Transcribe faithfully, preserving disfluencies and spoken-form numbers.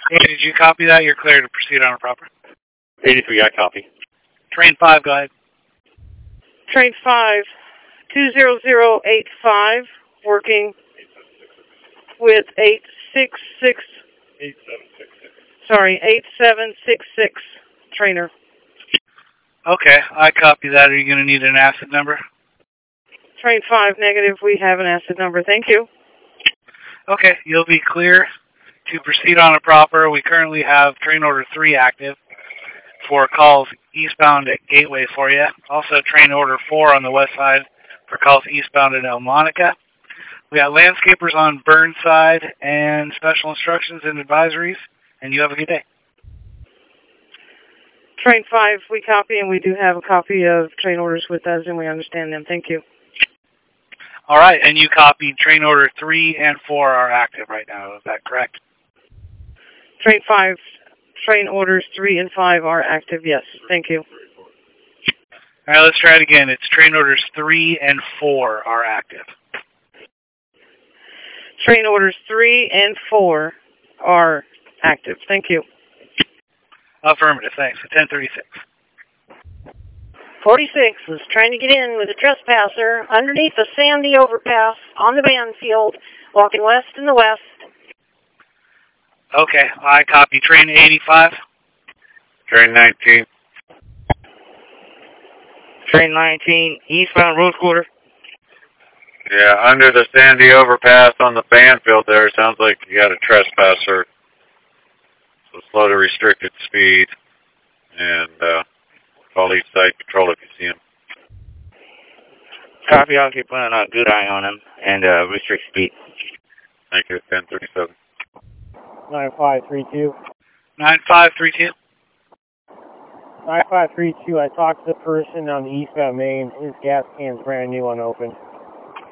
Hey, did you copy that? You're clear to proceed on a proper. eighty-three, I copy. Train five, go ahead. Train five, two zero zero eight five, working with eight six six. eight seven six six. Sorry, eight seven six six trainer. Okay, I copy that. Are you going to need an asset number? Train five, negative. We have an asset number. Thank you. Okay, you'll be clear to proceed on a proper. We currently have train order three active for calls eastbound at Gateway for you. Also train order four on the west side for calls eastbound at El Monica. We got landscapers on Burnside and special instructions and advisories, and you have a good day. Train five, we copy, and we do have a copy of train orders with us, and we understand them. Thank you. All right, and you copied train order three and four are active right now. Is that correct? Train five, train orders three and five are active. Yes, thank you. All right, let's try it again. It's train orders three and four are active. Train orders three and four are active. Thank you. Affirmative, thanks. ten thirty-six. forty-six was trying to get in with a trespasser underneath the Sandy overpass on the Banfield, walking west in the west. Okay, I copy train eighty-five. Train nineteen. Train nineteen, eastbound Rose Quarter. Yeah, under the Sandy overpass on the Banfield there, sounds like you got a trespasser. So slow to restricted speed. And uh, call each side patrol if you see him. Copy, I'll keep putting a good eye on him and uh, restrict speed. Thank you, ten thirty-seven. nine five three two. nine five three two. nine five three two, I talked to the person on the eastbound main. His gas can's brand new, unopened.